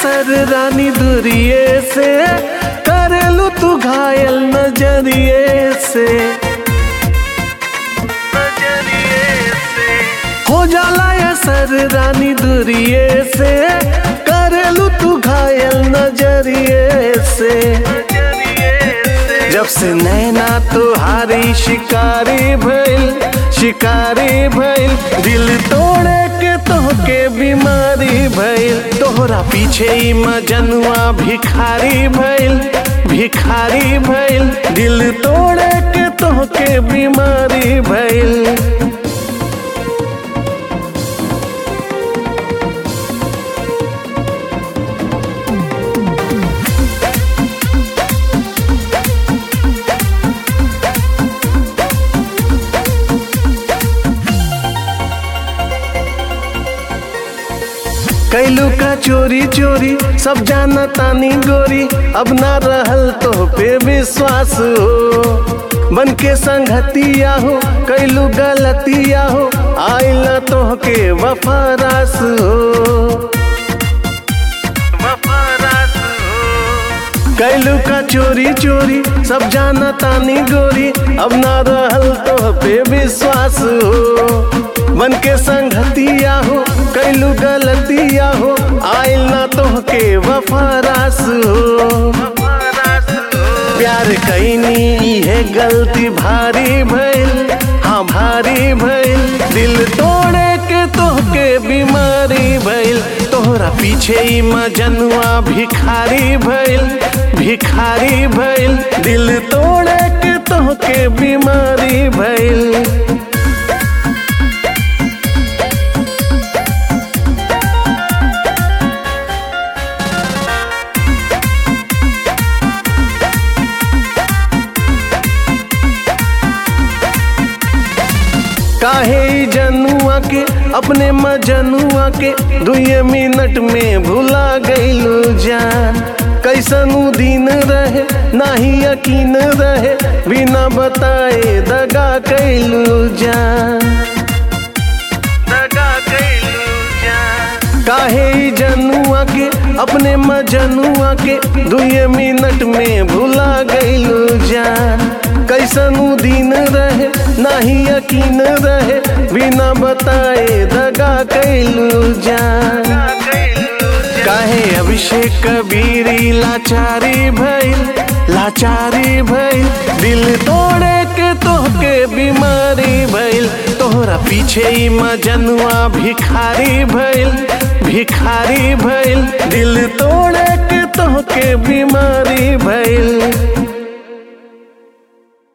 असर रानी दूरिये से, करेलू तू घायल नजरिए से। हो जाला असर रानी दूरिये से, करेलू तू घायल नजरिए से। जब से नैना तुहारी शिकारी भइल, दिल तोड़े के तोहके बीमारी भइल। तोहरा पीछे ही मजनुआ भिखारी भइल, दिल तोड़े के तोहके बीमारी भइल। कैलू का चोरी चोरी सब जाना तानी गोरी, अब ना रहल तो पे विश्वास हो। बन के संगतिया हो कैलू गलतिया हो, आइला तो के वफारास हो। कैलू का चोरी चोरी सब जाना तानी गोरी, अब ना रहल तो पे विश्वास हो। बन के संगतिया हो कैलू गलतिया हो, आइल ना तोहके वफारास हो। प्यार कैनी है गलती भारी भइल, हाँ भारी भइल। दिल तोड़े के तोहके बीमारी भइल। तोहरा पीछे ही मजनुआ भिखारी भइल, दिल तोड़े के तोहके बीमारी भइल। काहे जनुआ के अपने मजनुआ के 2 मिनट में भुला गईलू जान। कैसनू दिन रहे नाही यकीन रहे, बिना बताए दगा कैलू जान। काहे जनुआ के अपने मजनुआ के 2 मिनट में भुला गईलू जान। कैसनू दिन रहे नाही यकीन रहे, बिना बताए दगा कैलू जान। काहे अभिषेक कबीरी लाचारी भइल, दिल तोड़े के तोहके बीमारी भइल। तोहरा पीछे ही मजनुआ भिखारी भइल, दिल तोड़े के तोहके बीमारी